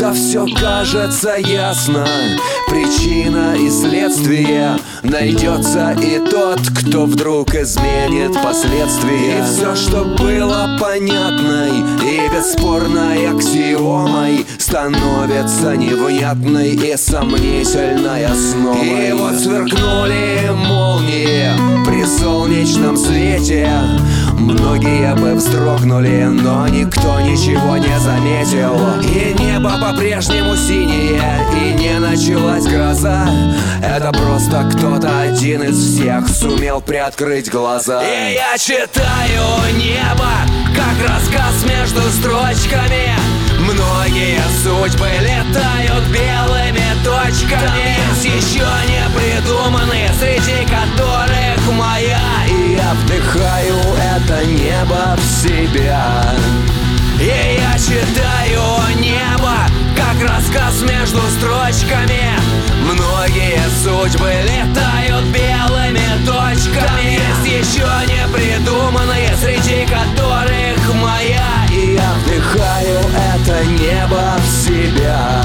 когда все кажется ясно, причина и следствие, найдется и тот, кто вдруг изменит последствия. И все, что было понятной и бесспорной аксиомой, становится невнятной и сомнительной основой. И вот сверкнули молнии при солнечном свете. Многие бы вздрогнули, но никто ничего не заметил. И небо по-прежнему синее, и не началась гроза. Это просто кто-то один из всех сумел приоткрыть глаза. И я читаю небо, как рассказ между строчками. Многие судьбы летают белыми точками. Есть еще не придуманные, среди которых моя. И я вдыхаю это небо в себя. И я читаю небо, как рассказ между строчками. Многие судьбы летают белыми точками. Есть еще не придуманные, среди которых моя. И я вдыхаю это небо в себя.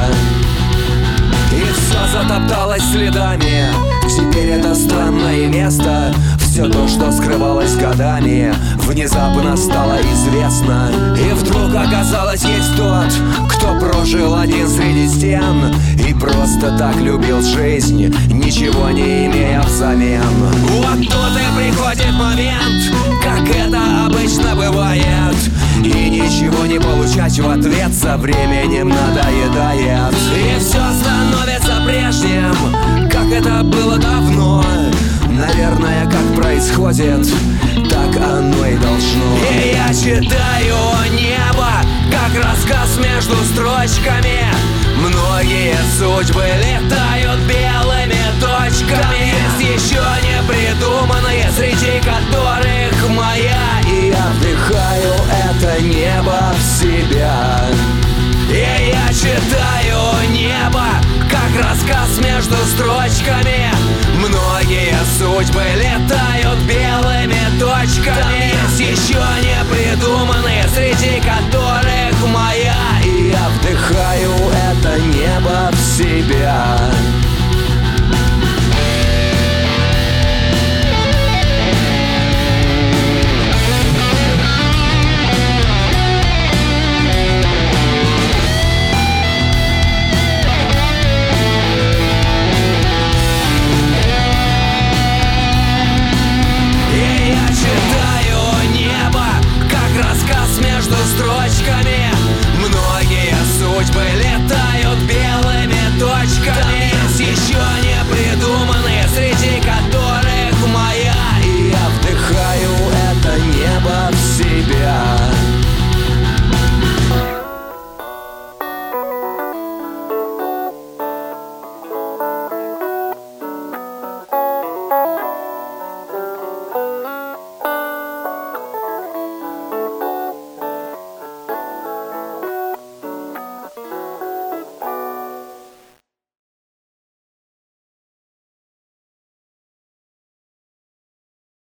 И все затопталось следами. Теперь это странное место. Все то, что скрывалось годами, внезапно стало известно. И вдруг оказалось, есть тот, кто прожил один среди стен и просто так любил жизнь, ничего не имея взамен. Вот тут и приходит момент, как это обычно бывает, и ничего не получать в ответ со временем надоедает. И все становится прежним, как это было давно. Наверное, как происходит, так оно и должно. И я читаю небо, как рассказ между строчками. Многие судьбы летают белыми точками. Есть еще не придуманные, среди которых моя. И я вдыхаю это небо в себя. И я читаю небо, как рассказ между строчками. Многие судьбы летают белыми точками. Есть еще не придуманные, среди которых моя. И я вдыхаю это небо в себя.